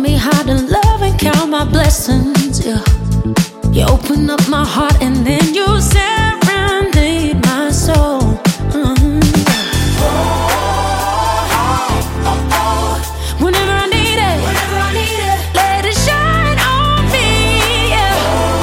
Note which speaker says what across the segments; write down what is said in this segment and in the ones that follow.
Speaker 1: me how to love and count my blessings, yeah. You open up my heart and then you serenade my soul. Whenever I need it, let it shine on me, yeah.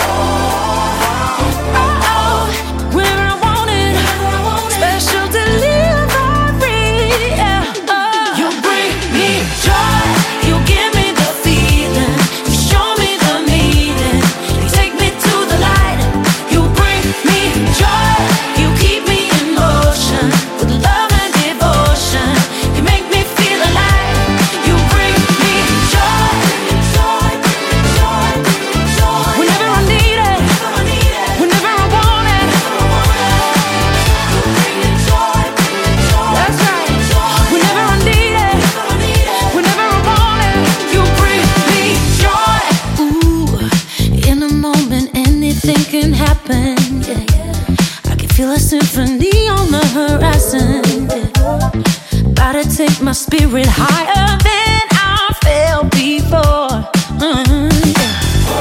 Speaker 1: Whenever I want it, special delivery, yeah. You bring me joy, you give me the feeling, you show me the meaning, you take me to the light. You bring me joy, you keep me in motion with love and devotion. You make me feel alive. You bring me joy, joy, joy, joy. Whenever I need it, whenever I want it, you bring me joy, joy. That's right. Whenever I need it, whenever I want it, you bring me joy. Ooh, in a moment anything can happen, yeah. I can feel a symphony on the horizon, yeah. About to take my spirit higher than I felt before. Yeah.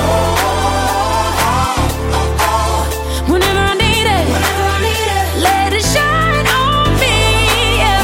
Speaker 1: Whenever I need it, let it shine on me, yeah.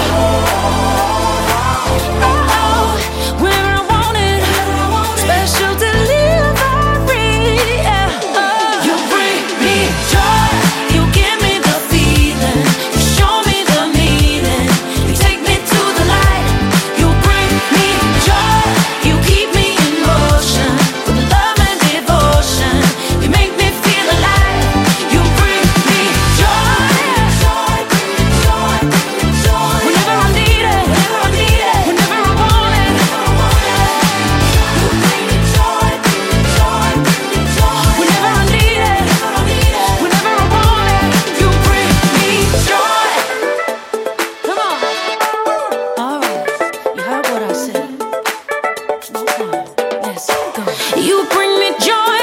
Speaker 1: Whenever I want it, special delivery, yeah. You bring me joy, you give me the feeling, you show me the meaning, you take me to the light. You bring me joy, you keep me in motion with love and devotion. You make me feel alive. You bring me joy, joy, joy, joy. Whenever I need it, whenever I want it, you bring me joy, joy, joy. Whenever I need it, whenever I want it, you bring me joy. Come on. All right, you heard what I said. More time. Let's go. You bring me joy.